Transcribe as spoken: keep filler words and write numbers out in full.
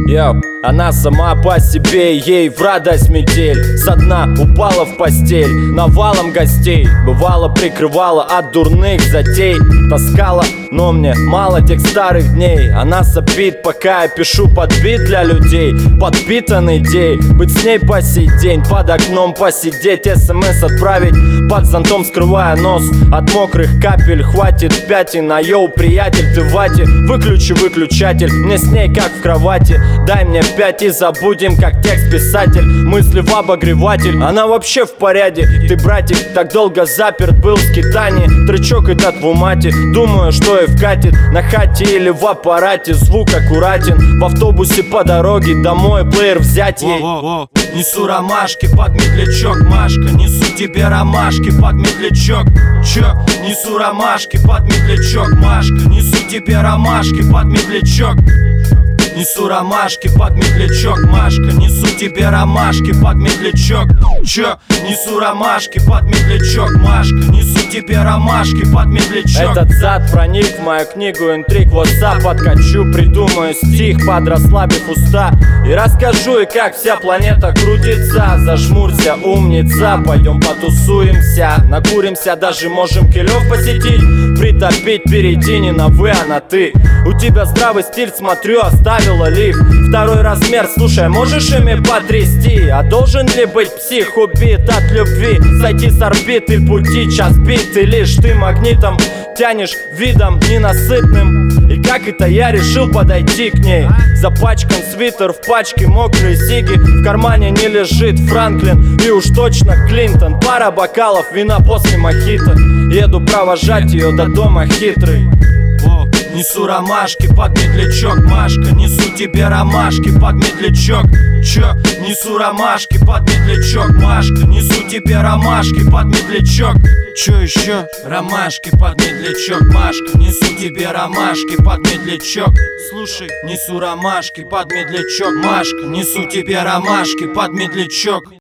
Йоу, она сама по себе, ей в радость метель. Со дна упала в постель, навалом гостей. Бывало прикрывала от дурных затей. Таскала, но мне мало тех старых дней. Она сопит, пока я пишу под бит для людей. Подпитан идей, быть с ней по сей день. Под окном посидеть, смс отправить. Под зонтом скрывая нос от мокрых капель. Хватит пятен, а йоу, приятель, ты в вате. Выключи выключатель, мне с ней как в кровати. Дай мне пять и забудем, как текст писатель. Мысли в обогреватель, она вообще в порядке. Ты, братик, так долго заперт был в скитании. Тречок этот в умате, думаю, что и вкатит. На хате или в аппарате, звук аккуратен. В автобусе по дороге домой, плеер взять ей. Несу ромашки под медлячок, Машка. Несу тебе ромашки под медлячок. Чё? Несу ромашки под медлячок, Машка. Несу тебе ромашки под медлячок. Несу ромашки под медлячок, Машка. Несу тебе ромашки под медлячок. Чё? Несу ромашки под медлячок, Машка. Несу тебе ромашки под медлячок. Этот зад проник в мою книгу интриг. WhatsApp подкачу, придумаю стих, подрасслабив уста. И расскажу, и как вся планета крутится. Зажмурься, умница, пойдем потусуемся. Накуримся, даже можем Килёв посетить. Притопить, перейти не на вы, а на ты. У тебя здравый стиль, смотрю, оставила лиф. Второй размер, слушай, можешь ими потрясти? А должен ли быть псих убит от любви? Сойти с орбиты пути, час бит. И лишь ты магнитом тянешь видом ненасытным. И как это я решил подойти к ней? Запачкан свитер, в пачке мокрые сиги. В кармане не лежит Франклин и уж точно Клинтон. Пара бокалов вина после мохито. Еду провожать ее до дома хитрый. Несу ромашки под медлячок, Машка. Несу тебе ромашки под медлячок. Чё? Несу ромашки под медлячок, Машка. Несу тебе ромашки под медлячок. Чё ещё? Ромашки под медлячок, Машка. Несу тебе ромашки под медлячок. Слушай, несу ромашки под медлячок, Машка. Несу тебе ромашки под медлячок.